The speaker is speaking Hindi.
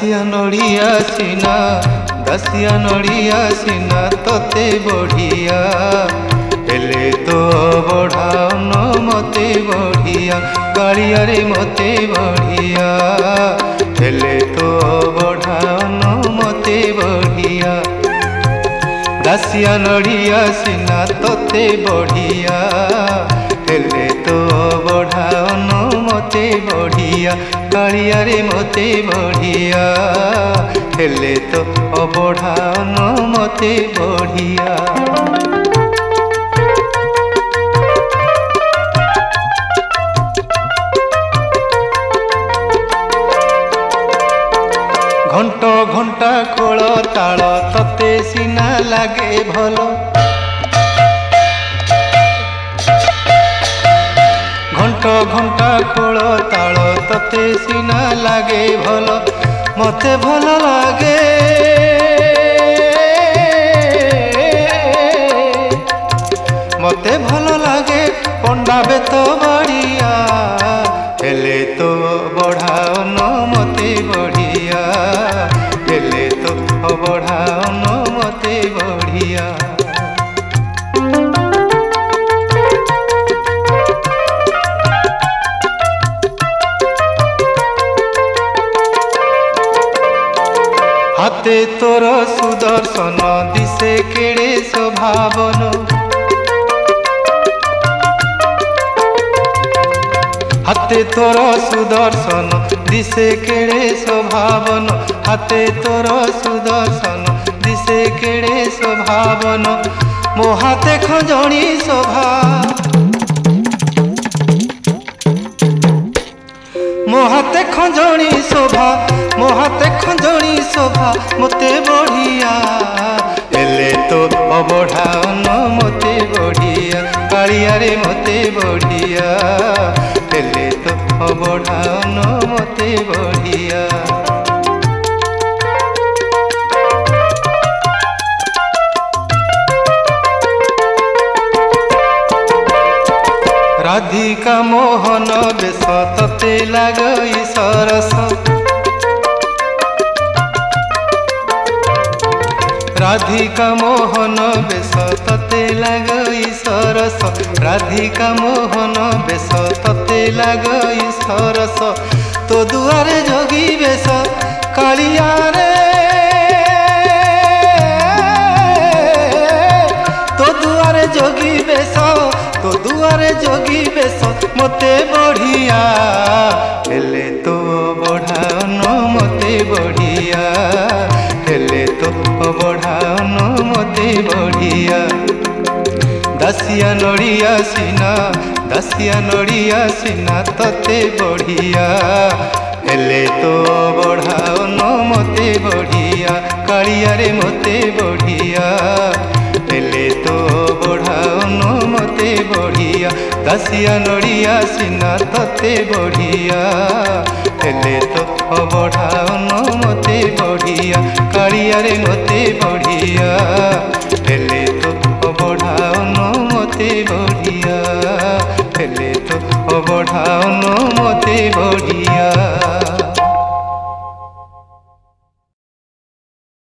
दासिया नड़िया सीना तोते बढ़िया हेले तो बढ़ाउन मते बढ़िया कालिया रे मते बढ़िया हेले तो बढ़ाउन मते बढ़िया दासिया नड़िया सीना तोते बढ़िया हेले तो बढ़ाउन मते बढ़िया कालिया रे मते बढ़िया हेले तो बढ़ाउन मते बढ़िया। घंट घंटा खोल ताल तते सीना लागे भल घंट घंटा खोल ताल तते सीना लागे भल मते भल लागे मते भल लागे पंडा बेत बढ़िया हेले तो बढ़ाउन मते बढ़िया हेले तो बढ़ाउन मते बढ़िया। हाथे तोर सुदर्शन दिसे केड़े स्वभावन हाथे तोर सुदर्शन दिसे केड़े स्वभावन हाथे तोर सुदर्शन दिसे केड़े स्वभावन मो हाथे खंजणी शोभा मो हाथे खंजणी शोभा मो हाथे खंजणी शोभा मते बढ़िया हेले तो बढ़ाउन मते बढ़िया कालिया रे मते बढ़िया हेले तो बढ़ाउन मते बढ़िया। राधिका मोहन बेश तते लागई सरस राधिका मोहन बेश तते लागई सरस राधिका मोहन बेश तते लागई सरस तो दुआरे जोगी बेश कालिया रे तो दुआरे जोगी बेश तो दुआरे जोगी बेश मते बढ़िया हेले तो बढ़ाउन मते बढ़िया हेले तो बढ़ाउन मते बढ़िया। दासिया नड़िया सीना तते बढ़िया हेले तो बढ़ाउन मते बढ़िया कालिया रे मते बढ़िया हेले तो बढ़ाउन मते बढ़िया दासिया नड़िया सीना तते बढ़िया हेले तो बढ़ाउन मते बढ़िया कालिया रे मते बढ़िया हेले तो बढ़ाउन मते बढ़िया हेले तो बढ़ाउन मते बढ़िया।